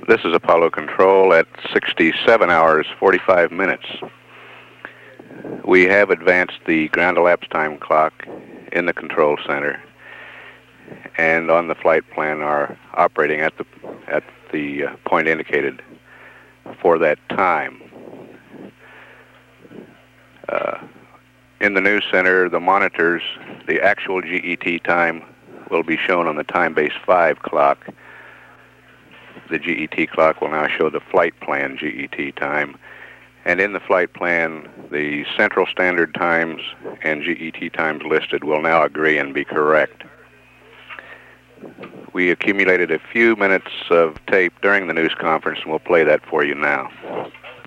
This is Apollo Control at 67 hours, 45 minutes. We have advanced the ground elapsed time clock in the control center, and on the flight plan are operating at the point indicated for that time. In the news center, the monitors, the actual GET time will be shown on the time-base 5 clock. The GET clock will now show the flight plan GET time. And in the flight plan, the Central Standard Times and GET times listed will now agree and be correct. We accumulated a few minutes of tape during the news conference, and we'll play that for you now.